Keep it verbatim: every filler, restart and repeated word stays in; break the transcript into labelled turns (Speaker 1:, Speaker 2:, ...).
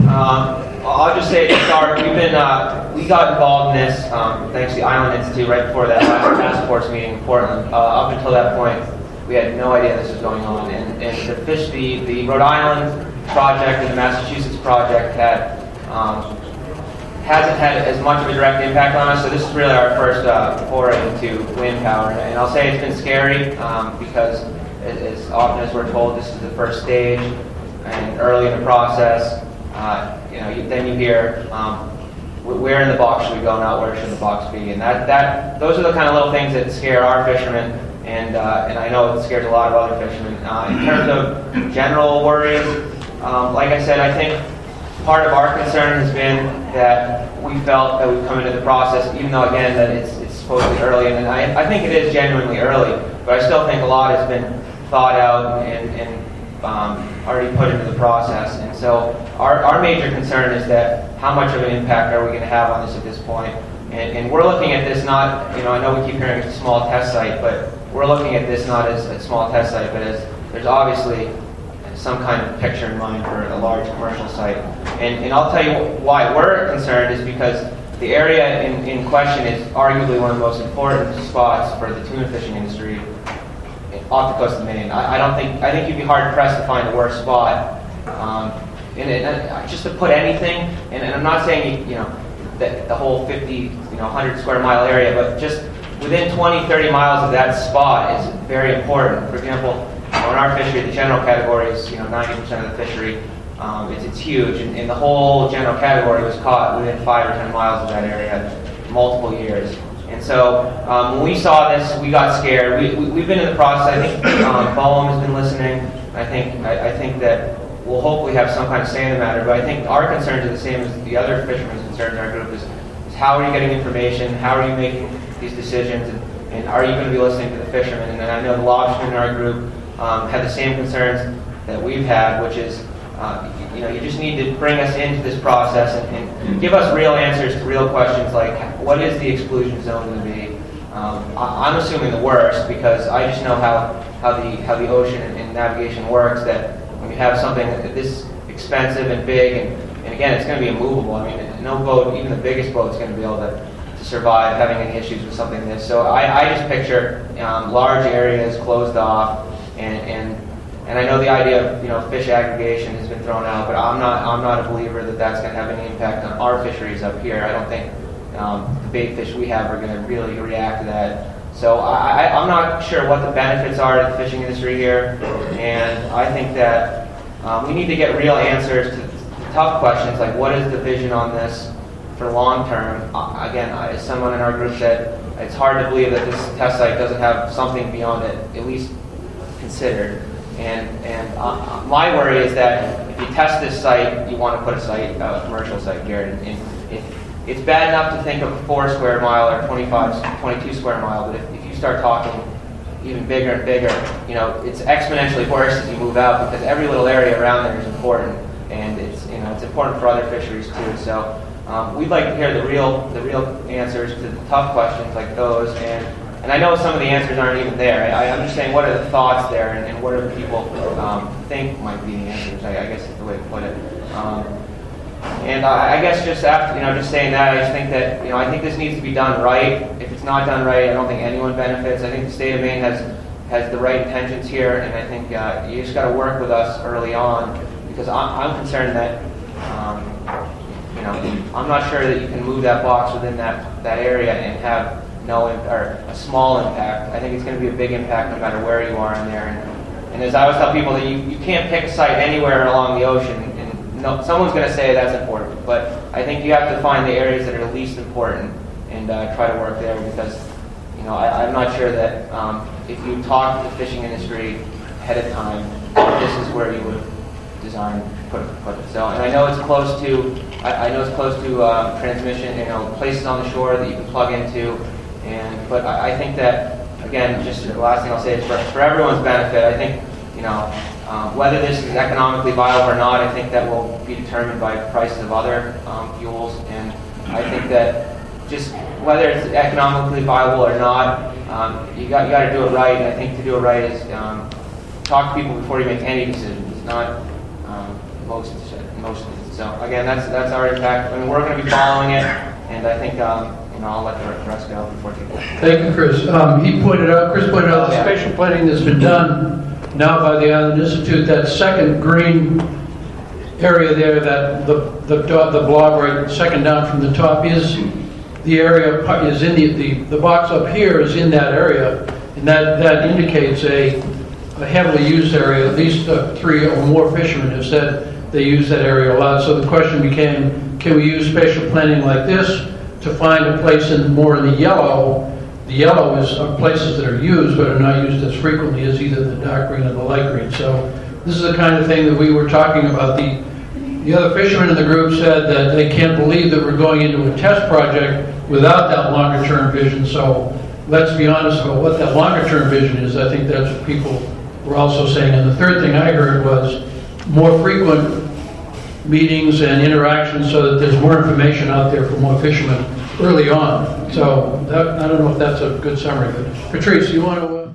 Speaker 1: Um, I'll just say to start, we've been, uh, we got involved in this um, thanks to the Island Institute right before that last task force meeting in Portland. Uh, up until that point, we had no idea this was going on. And, and the fish, the, the Rhode Island project and the Massachusetts project had um, hasn't had as much of a direct impact on us. So this is really our first uh, foray into wind power. And I'll say it's been scary um, because as often as we're told, this is the first stage and early in the process. Uh, you know, you, then you hear, um, where in the box should we go, not where should the box be, and that that those are the kind of little things that scare our fishermen, and uh, and I know it scares a lot of other fishermen. Uh, in terms of general worries, um, like I said, I think part of our concern has been that we felt that we've come into the process, even though again that it's it's supposedly early, and I I think it is genuinely early, but I still think a lot has been thought out and and Um, already put into the process. And so our, our major concern is that how much of an impact are we going to have on this at this point? And, and we're looking at this not, you know, I know we keep hearing it's a small test site, but we're looking at this not as a small test site, but as there's obviously some kind of picture in mind for a large commercial site. And, and I'll tell you why we're concerned is because the area in, in question is arguably one of the most important spots for the tuna fishing industry off the coast of Maine. I, I don't think, I think you'd be hard pressed to find a worse spot. Um, and, and just to put anything, and, and I'm not saying, you know, that the whole fifty, you know, one hundred square mile area, but just within twenty, thirty miles of that spot is very important. For example, in our fishery, the general category is, you know, ninety percent of the fishery. Um, it's, it's huge, and, and the whole general category was caught within five or ten miles of that area multiple years. And so um, when we saw this, we got scared. We, we, we've been in the process. I think um, Boehm has been listening. I think I, I think that we'll hopefully have some kind of say in the matter. But I think our concerns are the same as the other fishermen's concerns in our group is, is how are you getting information? How are you making these decisions? And, and are you going to be listening to the fishermen? And then I know the lobstermen in our group um, have the same concerns that we've had, which is uh, you know, you just need to bring us into this process and, and give us real answers to real questions like, what is the exclusion zone going to be? Um, I, I'm assuming the worst because I just know how, how the how the ocean and, and navigation works, that when you have something this expensive and big, and, and again, it's going to be immovable. I mean, no boat, even the biggest boat, is going to be able to, to survive having any issues with something like this. So I, I just picture um, large areas closed off, and, and And I know the idea of, you know, fish aggregation has been thrown out, but I'm not I'm not a believer that that's going to have any impact on our fisheries up here. I don't think um, the bait fish we have are going to really react to that. So I, I, I'm not sure what the benefits are to the fishing industry here, and I think that um, we need to get real answers to tough questions like, what is the vision on this for long term? Uh, again, as someone in our group said, it's hard to believe that this test site doesn't have something beyond it, at least considered. And, and uh, my worry is that if you test this site, you want to put a site, a commercial site here. And, and it, it's bad enough to think of four square mile or twenty-five, twenty-two square mile, but if, if you start talking even bigger and bigger, you know, it's exponentially worse as you move out because every little area around there is important, and it's, you know, it's important for other fisheries too. So um, we'd like to hear the real, the real answers to the tough questions like those. And. And I know some of the answers aren't even there. I, I'm just saying, what are the thoughts there, and, and what do people um, think might be the answers? I, I guess is the way to put it. Um, and I, I guess just after, you know, just saying that, I just think that, you know, I think this needs to be done right. If it's not done right, I don't think anyone benefits. I think the state of Maine has has the right intentions here, and I think uh, you just got to work with us early on because I'm, I'm concerned that, um, you know, I'm not sure that you can move that box within that that area and have no or a small impact. I think it's going to be a big impact no matter where you are in there. And, and as I always tell people, that you, you can't pick a site anywhere along the ocean, and no, someone's going to say that's important. But I think you have to find the areas that are least important and uh, try to work there because, you know, I, I'm not sure that um, if you talk to the fishing industry ahead of time, this is where you would design put, put it. So, and I know it's close to, I, I know it's close to uh, transmission, you know, places on the shore that you can plug into. And but I, I think that, again, just the last thing I'll say is for, for everyone's benefit, I think, you know, um, whether this is economically viable or not, I think that will be determined by prices of other um, fuels. And I think that just whether it's economically viable or not, um, you got you got to do it right. And I think to do it right is um, talk to people before you make any decisions. Not um, most mostly. So again, that's that's our impact, and we're going to be following it. And I think um, you know I'll let the rest go before taking that.
Speaker 2: Thank you, Chris. Um, he pointed out, Chris pointed out,
Speaker 1: Oh,
Speaker 2: the
Speaker 1: yeah.
Speaker 2: spatial planning that's been done now by the Island Institute. That second green area there, that the the dot, the blob right second down from the top is the area is in the the the box up here is in that area, and that that indicates a, a heavily used area. At least uh, three or more fishermen have said they use that area a lot. So the question became, can we use spatial planning like this to find a place in more in the yellow? The yellow is uh, places that are used but are not used as frequently as either the dark green or the light green. So this is the kind of thing that we were talking about. The the other fishermen in the group said that they can't believe that we're going into a test project without that longer term vision. So let's be honest about what that longer term vision is. I think that's what people were also saying. And the third thing I heard was more frequent meetings and interactions so that there's more information out there for more fishermen early on. So that, I don't know if that's a good summary, but Patrice, you want to... Uh